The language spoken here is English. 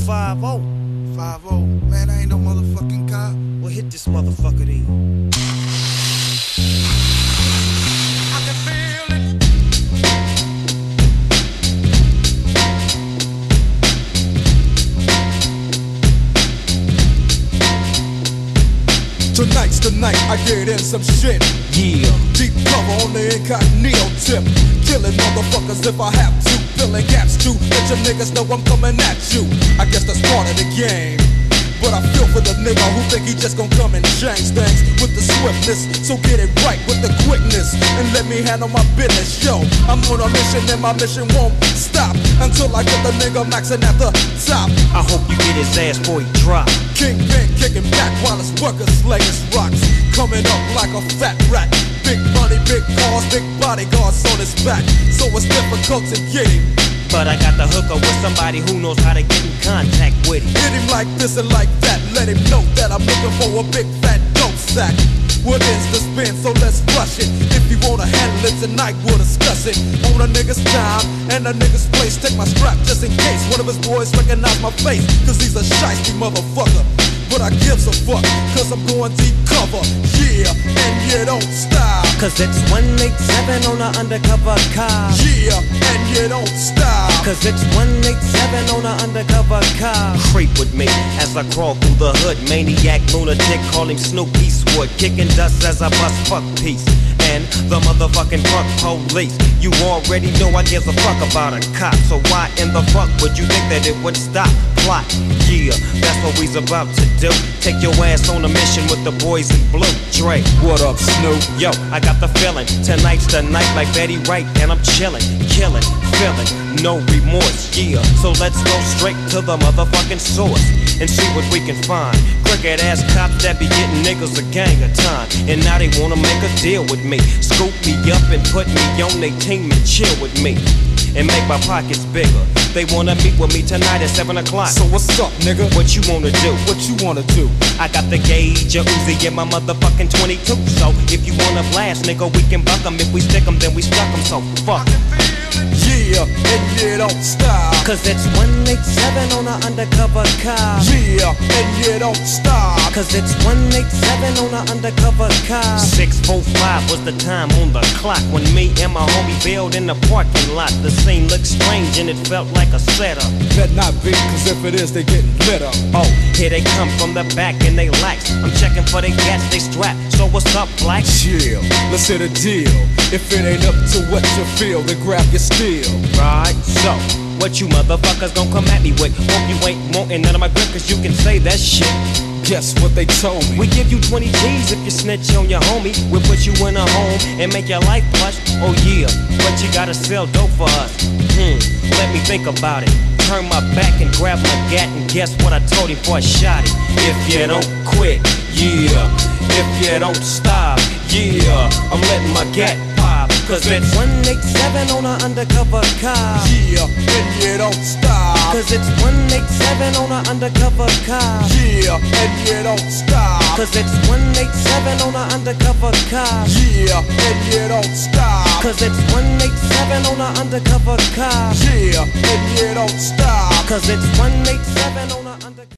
5-0. 5-0. Man, I ain't no motherfucking cop. Well, hit this motherfucker then. I can feel it. Tonight's the night I get in some shit. Yeah. Deep cover on the incognito tip. Killing motherfuckers if I have to. Filling gaps too. Let your niggas know I'm coming at you. I guess that's part of the game. But I feel for the nigga who think he just gon' come and change things with the swiftness. So get it right with the quickness and let me handle my business. Yo, I'm on a mission and my mission won't stop until I get the nigga maxing at the top. I hope you get his ass before he drop. Kingpin kicking back while his workers slaying rocks. Coming up like a fat rat. Big money, big cars, big bodyguards on his back. So it's difficult to get him. But I got the hooker with somebody who knows how to get in contact with him. Hit him like this and like that. Let him know that I'm looking for a big fat dope sack. What is the spin? So let's rush it. If you wanna handle it tonight, we'll discuss it. On a nigga's time and a nigga's place. Take my strap just in case one of his boys recognize my face. Cause he's a shiesty motherfucker. But I gives a fuck, cause I'm going deep cover. Yeah, and you don't stop. Cause it's 187 on an undercover car. Yeah, and you don't stop. Cause it's 187 on an undercover car. Creep with me as I crawl through the hood. Maniac, lunatic, call him Snoop Eastwood. Kicking dust as I bust fuck peace. And the motherfucking fuck police. You already know I give a fuck about a cop. So why in the fuck would you think that it would stop? Plot, yeah, that's what we's about to do. Take your ass on a mission with the boys in blue. Dre, What up, Snoop? yo, I got the feeling. Tonight's the night like Betty Wright, and I'm chilling, killing, feeling, no remorse, yeah. So let's go straight to the motherfucking source and see what we can find. Crooked ass cops that be getting niggas a gang of time, and now they wanna make a deal with me. Scoop me up and put me on their team and chill with me and make my pockets bigger. They wanna meet with me tonight at 7 o'clock. So what's up, nigga? What you wanna do? What you wanna do? I got the gauge, a Uzi in my motherfucking 22. So if you wanna blast, nigga, we can buck 'em. If we stick 'em, then we stuck 'em. So fuck. Yeah, and you don't stop. Cause it's 187 on an undercover car. Yeah, and you don't stop. Cause it's 187 on an undercover car. 6:45 was the time on the clock when me and my homie bailed in the parking lot. The scene looked strange and it felt like a setup. Better not be, cause if it is, they getting lit up. Oh, here they come from the back and they lax. I'm checking for they gats, they strap. So what's up, black? Chill, let's hit a deal. If it ain't up to what you feel, then grab your steel. Right, so what you motherfuckers gon' come at me with? Hope you ain't wantin' none of my grip, cause you can say that shit. Guess what they told me? We give you 20 G's if you snitch on your homie. We'll put you in a home and make your life plush. Oh yeah, but you gotta sell dope for us. Let me think about it. Turn my back and grab my gat, and guess what I told him before I shot it? If you don't quit, yeah. If you don't stop, yeah. I'm letting my gat pop. Cause it's 187 on an undercover car. Yeah, and you don't stop. Cause it's 187 on an undercover car. Yeah, and you don't stop. Cause it's 187 on an undercover car. Yeah, and you don't stop. Cause it's 187 on an undercover car. Yeah, and you don't stop. Cause it's 187 on an undercover